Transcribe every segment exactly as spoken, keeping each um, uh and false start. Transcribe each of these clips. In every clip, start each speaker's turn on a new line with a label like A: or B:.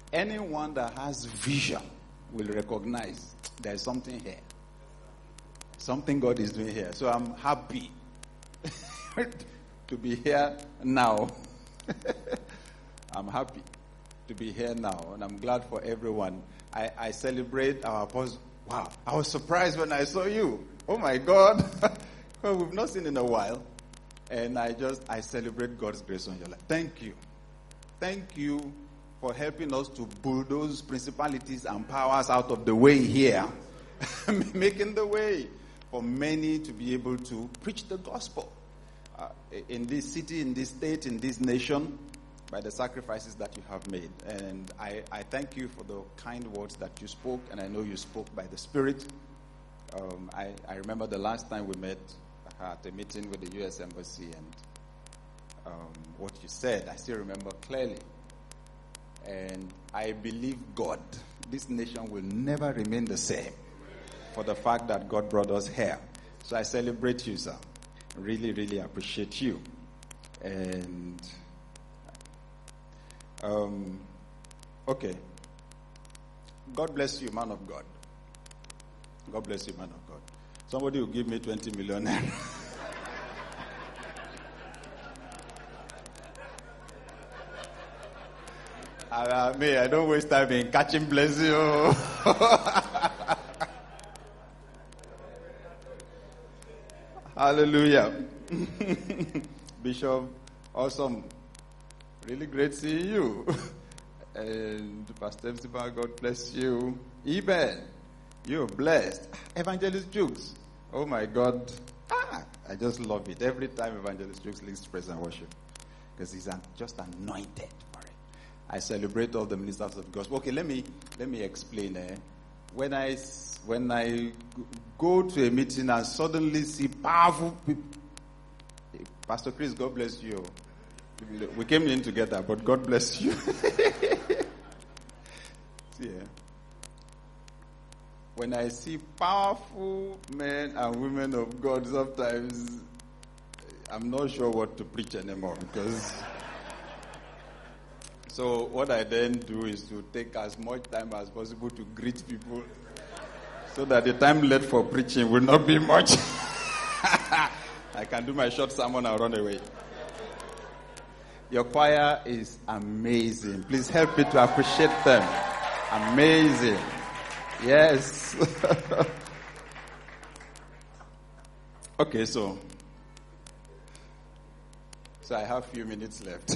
A: anyone that has vision will recognize there's something here. Something God is doing here. So I'm happy to be here now. I'm happy to be here now, and I'm glad for everyone. I, I celebrate our apostle. Wow, I was surprised when I saw you. Oh my God. Well, we've not seen in a while. And I just, I celebrate God's grace on your life. Thank you. Thank you for helping us to bulldoze principalities and powers out of the way here. Making the way for many to be able to preach the gospel uh, in this city, in this state, in this nation, by the sacrifices that you have made. And I, I thank you for the kind words that you spoke, and I know you spoke by the Spirit. Um, I, I remember the last time we met at a meeting with the U S Embassy, and um, what you said, I still remember clearly. And I believe God, this nation will never remain the same for the fact that God brought us here. So I celebrate you, sir. Really, really appreciate you. And, um, okay. God bless you, man of God. God bless you, man of God. Somebody will give me twenty million. uh, me, I don't waste time in catching bless you. Hallelujah. Bishop, awesome. Really great seeing you. And Pastor Epsiba, God bless you. Eben, you're blessed. Evangelist Jukes. Oh my God. Ah, I just love it. Every time Evangelist Jukes leads praise and worship. Because he's an, just anointed for it. I celebrate all the ministers of the gospel. Okay, let me let me explain. Eh? When I when I go to a meeting and suddenly see powerful people, Pastor Chris, God bless you. We came in together, but God bless you. See, eh? When I see powerful men and women of God, sometimes I'm not sure what to preach anymore, because so what I then do is to take as much time as possible to greet people, so that the time left for preaching will not be much. I can do my short sermon and run away. Your choir is amazing. Please help me to appreciate them. Amazing. Yes. Okay, so so I have a few minutes left.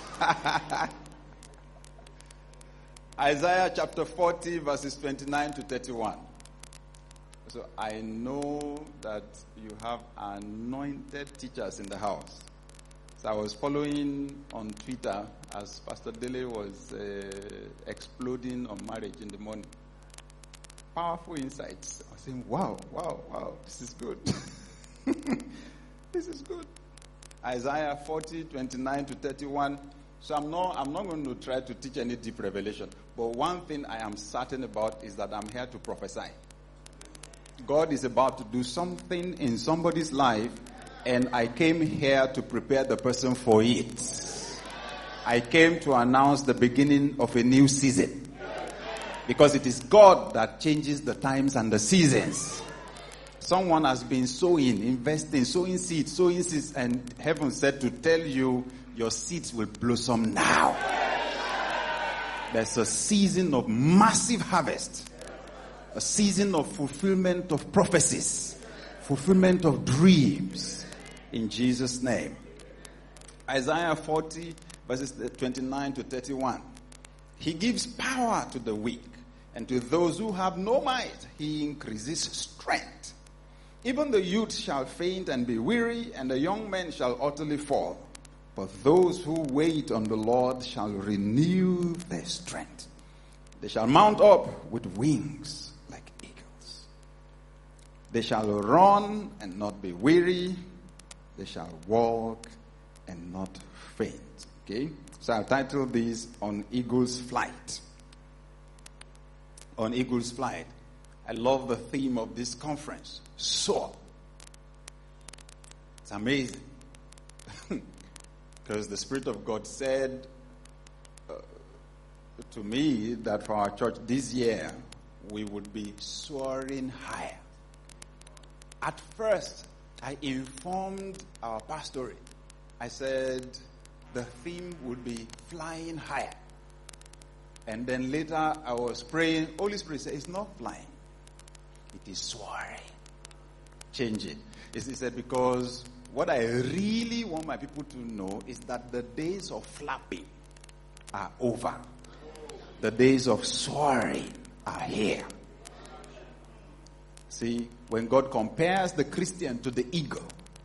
A: Isaiah chapter forty, verses twenty-nine to thirty-one. So I know that you have anointed teachers in the house. So I was following on Twitter as Pastor Dele was uh, exploding on marriage in the morning. Powerful insights. I was saying, wow, wow, wow, this is good. This is good. Isaiah forty, twenty-nine to thirty-one. So I'm not, I'm not going to try to teach any deep revelation. But one thing I am certain about is that I'm here to prophesy. God is about to do something in somebody's life, and I came here to prepare the person for it. I came to announce the beginning of a new season. Because it is God that changes the times and the seasons. Someone has been sowing, investing, sowing seeds, sowing seeds, and heaven said to tell you, your seeds will blossom now. There's a season of massive harvest. A season of fulfillment of prophecies. Fulfillment of dreams. In Jesus' name. Isaiah forty, verses twenty-nine to thirty-one. He gives power to the weak, and to those who have no might, he increases strength. Even the youth shall faint and be weary, and the young men shall utterly fall. But those who wait on the Lord shall renew their strength. They shall mount up with wings like eagles. They shall run and not be weary. They shall walk and not faint. Okay? So I'll title this On Eagle's Flight. On Eagle's Flight. I love the theme of this conference. Soar. It's amazing. Because the Spirit of God said, uh, to me that for our church this year, we would be soaring higher. At first, I informed our pastorate. I said the theme would be flying higher. And then later I was praying. Holy Spirit said, it's not flying. It is soaring. Change it. He said, because what I really want my people to know is that the days of flapping are over. The days of soaring are here. See, when God compares the Christian to the eagle,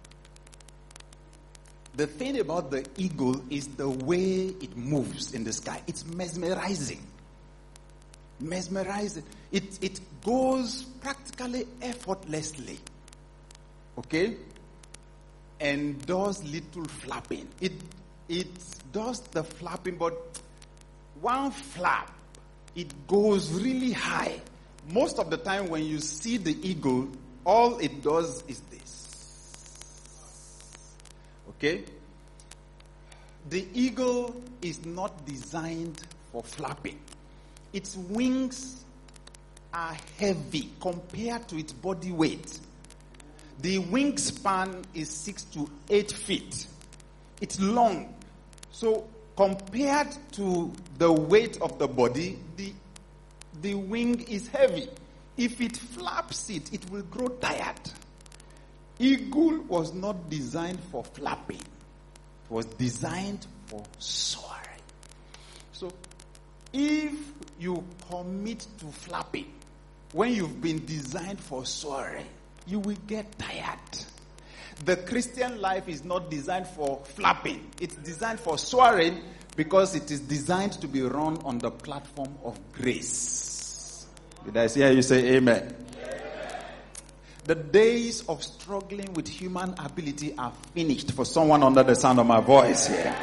A: the thing about the eagle is the way it moves in the sky. It's mesmerizing. Mesmerizing. It, it goes practically effortlessly. Okay? And does little flapping. It, it does the flapping, but one flap, it goes really high. Most of the time when you see the eagle, all it does is this. Okay? The eagle is not designed for flapping. Its wings are heavy compared to its body weight. The wingspan is six to eight feet. It's long. So compared to the weight of the body, the The wing is heavy. If it flaps it, it will grow tired. Eagle was not designed for flapping. It was designed for soaring. So, if you commit to flapping, when you've been designed for soaring, you will get tired. The Christian life is not designed for flapping. It's designed for soaring because it is designed to be run on the platform of grace. Did I hear you say amen? Amen? The days of struggling with human ability are finished for someone under the sound of my voice here.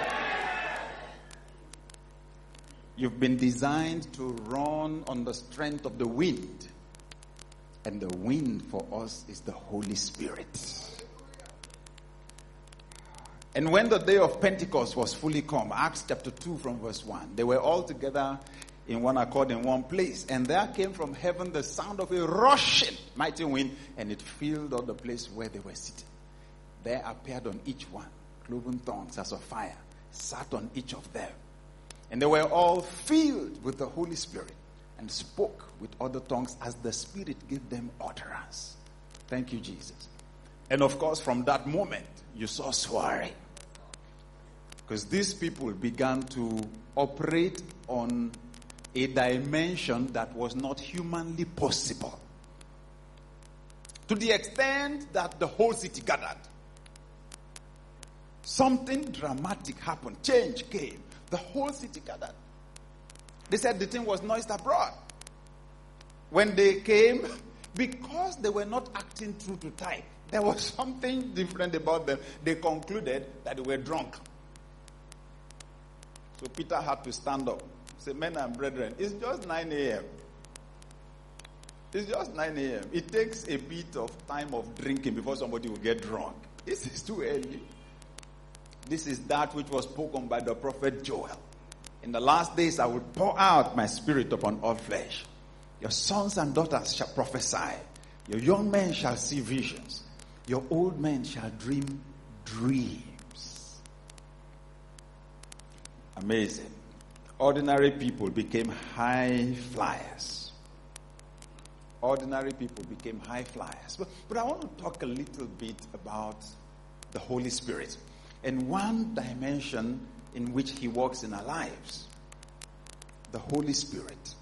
A: You've been designed to run on the strength of the wind. And the wind for us is the Holy Spirit. And when the day of Pentecost was fully come, Acts chapter two from verse one, they were all together in one accord in one place. And there came from heaven the sound of a rushing mighty wind, and it filled all the place where they were sitting. There appeared on each one cloven tongues as of fire, sat on each of them. And they were all filled with the Holy Spirit and spoke with other tongues as the Spirit gave them utterance. Thank you, Jesus. And of course, from that moment, you saw soaring. Because these people began to operate on a dimension that was not humanly possible. To the extent that the whole city gathered. Something dramatic happened. Change came. The whole city gathered. They said the thing was noised abroad. When they came, because they were not acting true to type, there was something different about them. They concluded that they were drunk. So Peter had to stand up. Say, men and brethren, it's just nine a.m. It's just nine a.m. It takes a bit of time of drinking before somebody will get drunk. This is too early. This is that which was spoken by the prophet Joel. In the last days I will pour out my spirit upon all flesh. Your sons and daughters shall prophesy. Your young men shall see visions. Your old men shall dream dreams. Amazing. Ordinary people became high flyers. Ordinary people became high flyers. But, but I want to talk a little bit about the Holy Spirit and one dimension in which he works in our lives. The Holy Spirit.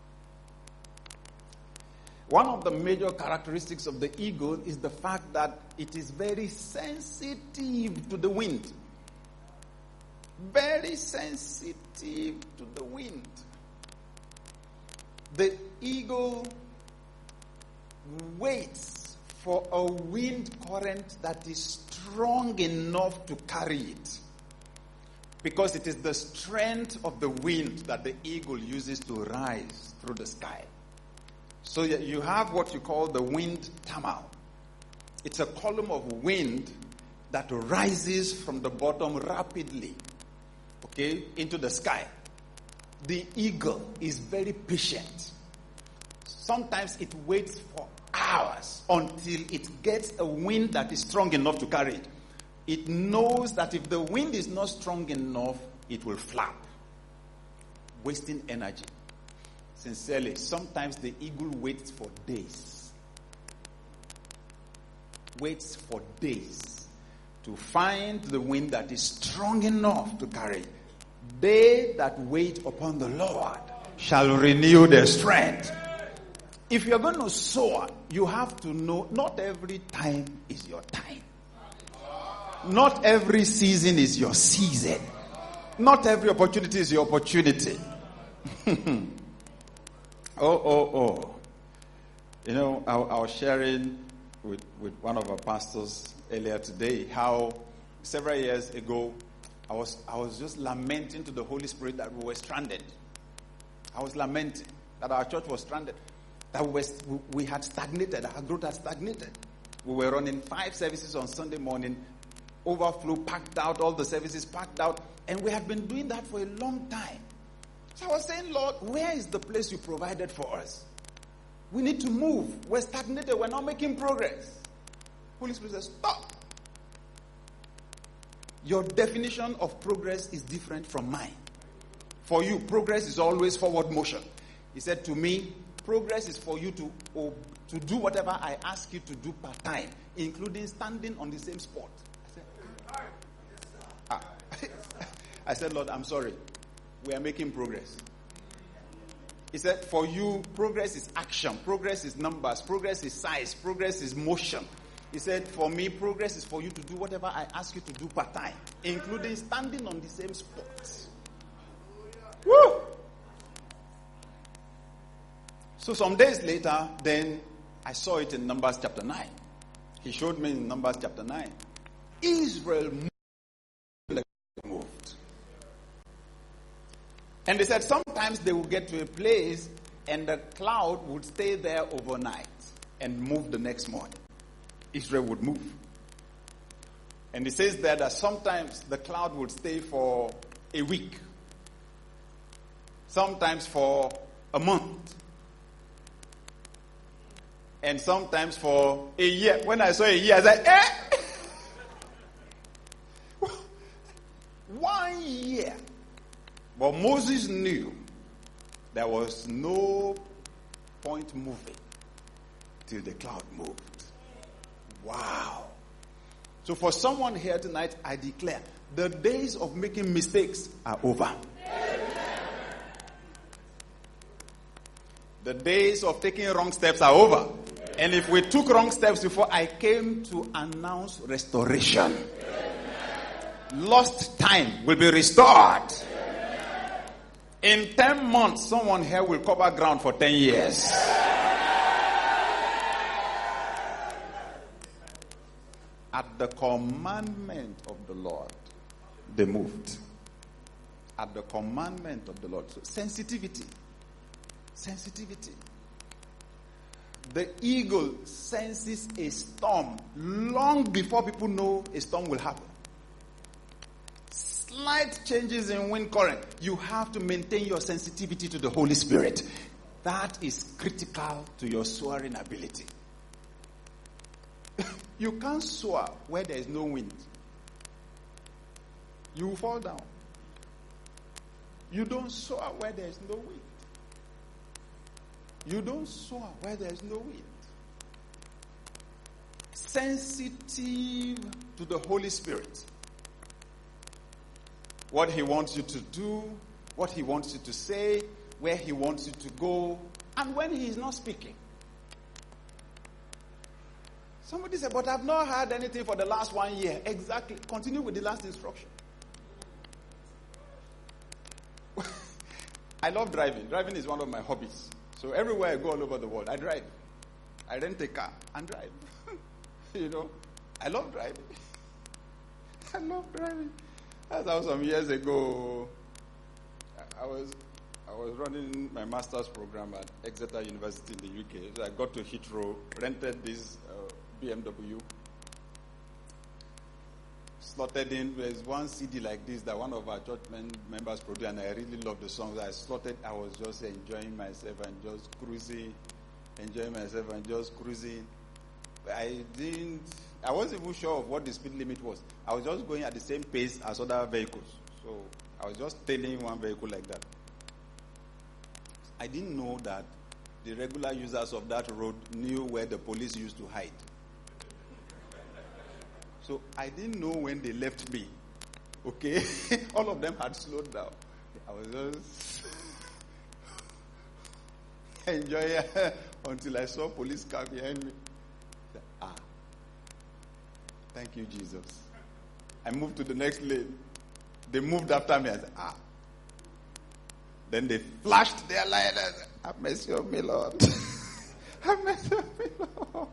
A: One of the major characteristics of the eagle is the fact that it is very sensitive to the wind. Very sensitive to the wind. The eagle waits for a wind current that is strong enough to carry it. Because it is the strength of the wind that the eagle uses to rise through the sky. So you have what you call the wind tamal. It's a column of wind that rises from the bottom rapidly, okay, into the sky. the eagle is very patient. Sometimes it waits for hours until it gets a wind that is strong enough to carry it. It knows that if the wind is not strong enough, it will flap, wasting energy. Sincerely, sometimes the eagle waits for days. Waits for days to find the wind that is strong enough to carry it. They that wait upon the Lord shall renew their strength. If you're going to soar, you have to know not every time is your time. Not every season is your season. Not every opportunity is your opportunity. oh, oh, oh. You know, I, I was sharing with, with one of our pastors earlier today how several years ago I was I was just lamenting to the Holy Spirit that we were stranded. I was lamenting that our church was stranded. That we, were, we had stagnated. Our growth had stagnated. We were running five services on Sunday morning, overflow, packed out, all the services packed out. And we had been doing that for a long time. So I was saying, Lord, where is the place you provided for us? We need to move. We're stagnated. We're not making progress. Holy Spirit says, stop. Your definition of progress is different from mine. For you, progress is always forward motion. He said to me, progress is for you to, oh, to do whatever I ask you to do part time, including standing on the same spot. I said, ah. I said, Lord, I'm sorry. We are making progress. He said, for you, progress is action. Progress is numbers. Progress is size. Progress is motion. He said, for me, progress is for you to do whatever I ask you to do part time, including standing on the same spot. Woo! So some days later, then I saw it in Numbers chapter nine. He showed me in Numbers chapter nine. Israel moved. And they said sometimes they would get to a place and the cloud would stay there overnight and move the next morning. Israel would move. And it says there that sometimes the cloud would stay for a week. Sometimes for a month. And sometimes for a year. When I saw a year, I said, eh? One year. But Moses knew there was no point moving till the cloud moved. Wow. So for someone here tonight, I declare, the days of making mistakes are over. The days of taking wrong steps are over. And if we took wrong steps before, I came to announce restoration. Lost time will be restored. In ten months, someone here will cover ground for ten years. At the commandment of the Lord, they moved. At the commandment of the Lord. So sensitivity. Sensitivity. The eagle senses a storm long before people know a storm will happen. Slight changes in wind current. You have to maintain your sensitivity to the Holy Spirit. That is critical to your soaring ability. You can't soar where there is no wind. You will fall down. You don't soar where there is no wind. You don't soar where there is no wind. Sensitive to the Holy Spirit. What he wants you to do, what he wants you to say, where he wants you to go, and when he is not speaking. Somebody said, but I've not heard anything for the last one year. Exactly. Continue with the last instruction. I love driving. Driving is one of my hobbies. So everywhere I go all over the world, I drive. I rent a car and drive. You know, I love driving. I love driving. That's how some years ago, I was I was running my master's program at Exeter University in the U K. So I got to Heathrow, rented this uh, B M W, slotted in. There's one C D like this that one of our church men, members produced, and I really love the songs. I slotted. I was just enjoying myself and just cruising, enjoying myself and just cruising. I didn't. I wasn't even sure of what the speed limit was. I was just going at the same pace as other vehicles. So I was just tailing one vehicle like that. I didn't know that the regular users of that road knew where the police used to hide. So I didn't know when they left me. Okay? All of them had slowed down. I was just enjoying until I saw police car behind me. Ah. Thank you, Jesus. I moved to the next lane. They moved after me. I said, ah. Then they flashed their light. I said, have mercy on me, Lord. Have mercy on me, Lord.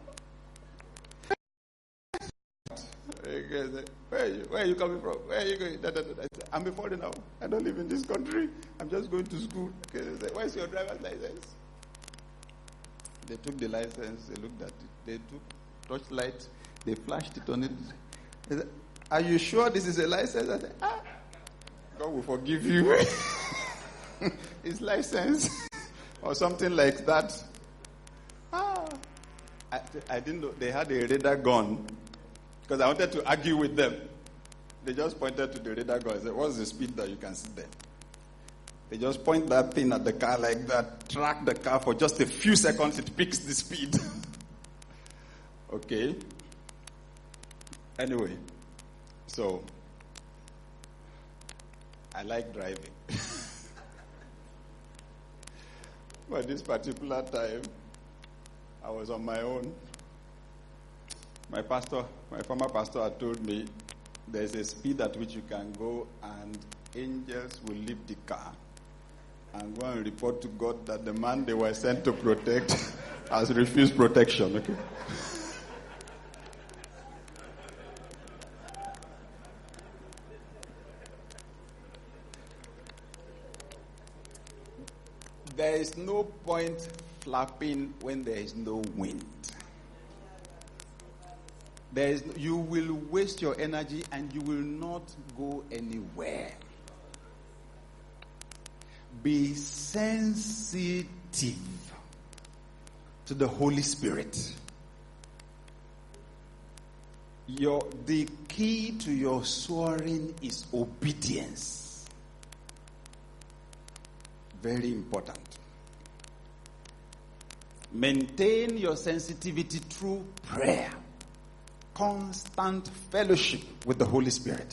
A: Where are you? Where are you coming from? Where are you going? Da, da, da. I said, I'm a foreigner. I don't live in this country. I'm just going to school. Okay, they said, where's your driver's license? They took the license. They looked at it. They took torchlight. They flashed it on it. They said, are you sure this is a license? I said, ah, God will forgive you. It's license or something like that. Ah, I, I didn't know they had a radar gun. Because I wanted to argue with them. They just pointed to the radar gun and said, what's the speed that you can see there? They just point that thing at the car like that, track the car for just a few seconds, it picks the speed. Okay. Anyway, so I like driving. But this particular time, I was on my own. My pastor, my former pastor had told me there's a speed at which you can go and angels will leave the car and go and report to God that the man they were sent to protect has refused protection. Okay. There is no point flapping when there is no wind. There is, you will waste your energy and you will not go anywhere. Be sensitive to the Holy Spirit. Your, the key to your soaring is obedience. Very important. Maintain your sensitivity through prayer. Constant fellowship with the Holy Spirit.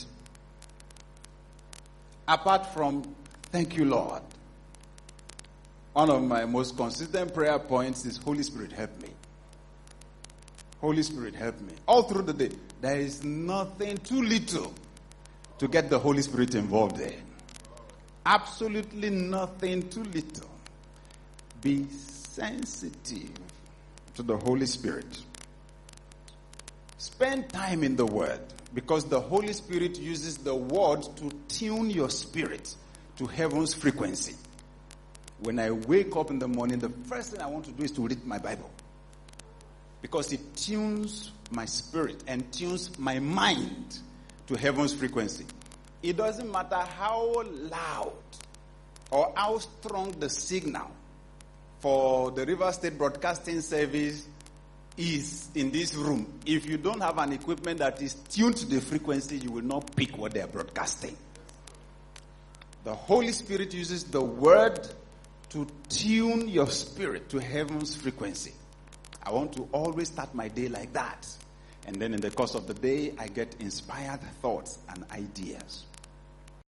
A: Apart from, thank you, Lord. One of my most consistent prayer points is, Holy Spirit, help me. Holy Spirit, help me. All through the day, there is nothing too little to get the Holy Spirit involved in. Absolutely nothing too little. Be sensitive to the Holy Spirit. Spend time in the Word, because the Holy Spirit uses the Word to tune your spirit to heaven's frequency. When I wake up in the morning, the first thing I want to do is to read my Bible, because it tunes my spirit and tunes my mind to heaven's frequency. It doesn't matter how loud or how strong the signal for the River State Broadcasting Service is in this room. If you don't have an equipment that is tuned to the frequency, you will not pick what they are broadcasting. The Holy Spirit uses the Word to tune your spirit to heaven's frequency. I want to always start my day like that. And then in the course of the day, I get inspired thoughts and ideas.